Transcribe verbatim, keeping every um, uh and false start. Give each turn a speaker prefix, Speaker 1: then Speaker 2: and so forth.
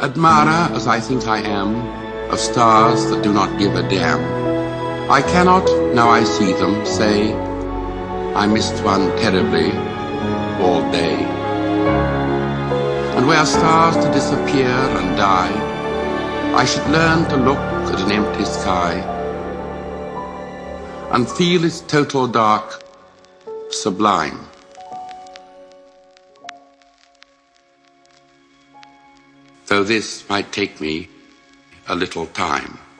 Speaker 1: Admirer, as I think I am, of stars that do not give a damn, I cannot, now I see them, say I missed one terribly all day. And were stars to disappear and die, I should learn to look at an empty sky and feel its total dark sublime. Though this might take me a little time.